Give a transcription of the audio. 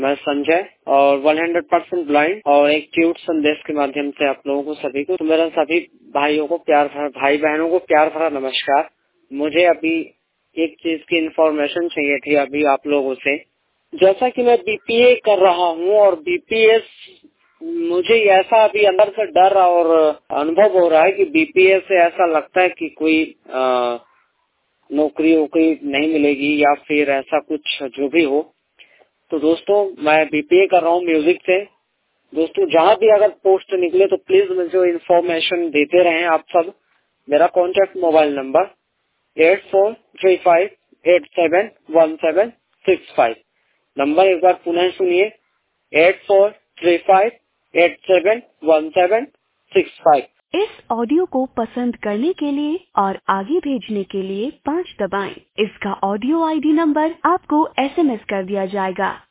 मैं संजय और 100% ब्लाइंड और एक क्यूट संदेश के माध्यम से आप लोगों को सभी को, तो मेरा सभी भाइयों को भाई बहनों को प्यार भरा नमस्कार। मुझे अभी एक चीज की इन्फॉर्मेशन चाहिए थी अभी आप लोगों से। जैसा कि मैं बीपीए कर रहा हूँ और बीपीएस मुझे ऐसा अभी अंदर से डर और अनुभव हो रहा है कि बीपीएस से ऐसा लगता है कि कोई नौकरी वोकरी नहीं मिलेगी या फिर ऐसा कुछ जो भी हो। तो दोस्तों मैं बीपीए कर रहा हूँ म्यूजिक से। दोस्तों जहाँ भी अगर पोस्ट निकले तो प्लीज मुझे इन्फॉर्मेशन देते रहें आप सब। मेरा कॉन्टैक्ट मोबाइल नंबर 8435871765। नंबर एक बार पुनः सुनिए 8435871765। इस ऑडियो को पसंद करने के लिए और आगे भेजने के लिए 5 दबाएं। इसका ऑडियो आईडी नंबर आपको एसएमएस कर दिया जाएगा।